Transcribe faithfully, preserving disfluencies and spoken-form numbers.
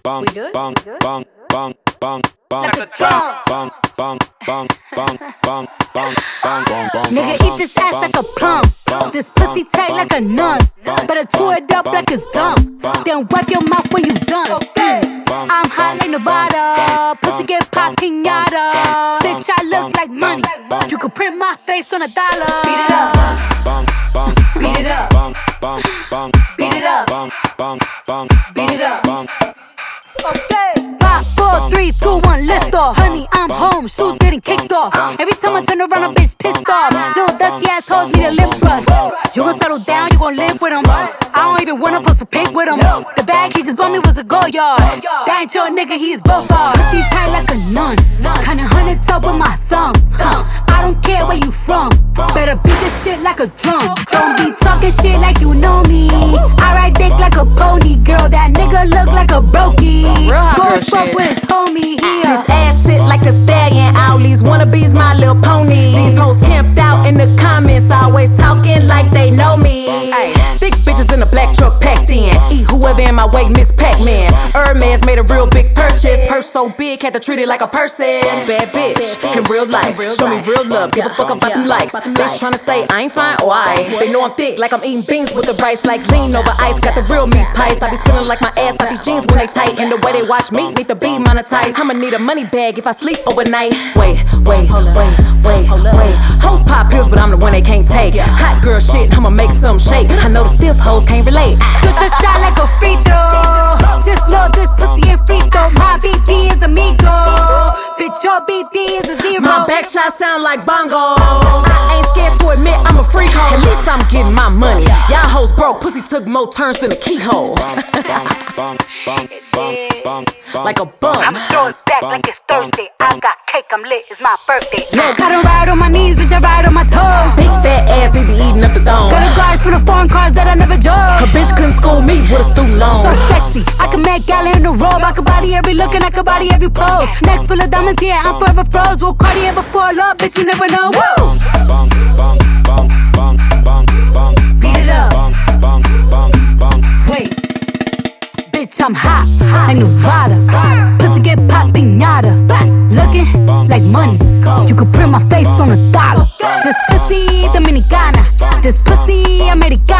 bang, good? bang, We good? bang, bang, bang, bang, Like a drum. bang, bang, bang, bang, bang, bang, bang, bang, bang. Nigga, eat this ass like a plum. This pussy tight like a nun. Better chew it up like it's gum. Then wipe your mouth when you done. I'm hot like Nevada. Pussy get pop pinata. Bitch, I look like money. You could print my face on a dollar. Beat it up. Beat it up. Beat it up. Beat it up. Okay. Five, four, three, two, one, lift off. Honey, I'm home. Shoes getting kicked off. Every time I turn around, a bitch pissed off. Little dusty assholes need a lip brush. You gon' settle down, you gon' live with him. I don't even wanna post a pic with him. The bag he just bought me was a go yard. That ain't your nigga, he is both ours. Pussy tight like a nun. Kinda hundred top with my thumb. I don't care where you from. Better beat this shit like a drum. Don't be talking shit like you know me. I ride dick like a pony. Girl, that nigga look like a brokey. Go fuck with his homie here. This ass sit like a stallion. All these wannabes my little pony. These hoes camped out in the comments, always talking like they know me. Ay, thick bitches in a black truck packed in. Eat whoever in my way, Miss Pac-Man. Hermes made a real big purchase. Purse so big, had to treat it like a person. Bad bitch in real life. Show me real love, give a fuck about them likes. Bitch tryna say I ain't fine, oh I. They know I'm thick like I'm eating beans with the rice. Like lean over ice, got the real meat pies. I be feeling like my ass out these jeans when they tight. And the way they watch me need to be monetized. I'ma need a money bag if I sleep overnight. Wait, wait, wait, wait, wait. Hoes pop pills, but I'm the one they can't take. Hot girl shit, I'ma make some shake. I know the stiff hoes can't relate. Shoot your shot like a free throw. Just know this pussy ain't free throw. My B D is amigo. Bitch, your B D is a zero. My back shot sound like bongos. I ain't scared to admit I'm a freak hoe. At least I'm getting my money. Y'all hoes broke, pussy took more turns than a keyhole. Like a bum. I'm throwing back like it's Thursday. I got cake, I'm lit, it's my birthday. Look, I don't ride on my knees, bitch, I ride on my toes. Big fat ass, they be eating up the dome. Got a garage full of foreign cars that I never drove. A bitch couldn't school me with a student loan. So sexy, I can make gala in the robe. I can body every look and I can body every pose. Neck full of diamonds, yeah, I'm forever froze. Will Cardi ever fall up, bitch, you never know. Woo! Beat it up. Wait. Bitch, I'm hot, like Nevada. Pussy get pop pinata. Looking like money. You could print my face on a dollar. This pussy Dominicana. This pussy Americana.